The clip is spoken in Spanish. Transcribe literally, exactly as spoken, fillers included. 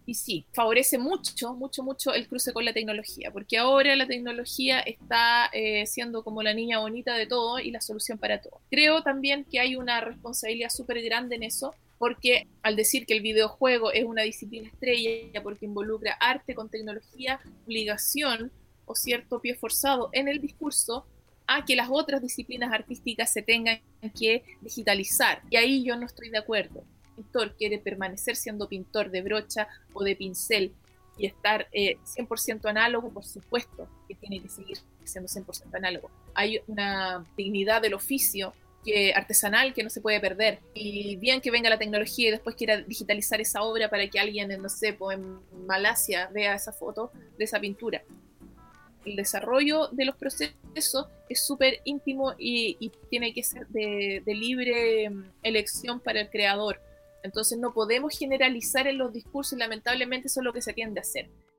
Y sí, favorece mucho, mucho, mucho el cruce con la tecnología, porque ahora la tecnología está eh, siendo como la niña bonita de todo y la solución para todo. Creo también que hay una responsabilidad súper grande en eso, porque al decir que el videojuego es una disciplina estrella, porque involucra arte con tecnología, obligación o cierto pie forzado en el discurso a que las otras disciplinas artísticas se tengan que digitalizar. Y ahí yo no estoy de acuerdo. El pintor quiere permanecer siendo pintor de brocha o de pincel y estar eh, cien por ciento análogo, por supuesto que tiene que seguir siendo cien por ciento análogo. Hay una dignidad del oficio que, artesanal, que no se puede perder. Y bien que venga la tecnología y después quiera digitalizar esa obra para que alguien, no sé, pues en Malasia vea esa foto de esa pintura. El desarrollo de los procesos es súper íntimo y, y tiene que ser de, de libre elección para el creador. Entonces no podemos generalizar en los discursos y lamentablemente eso es lo que se tiende a hacer.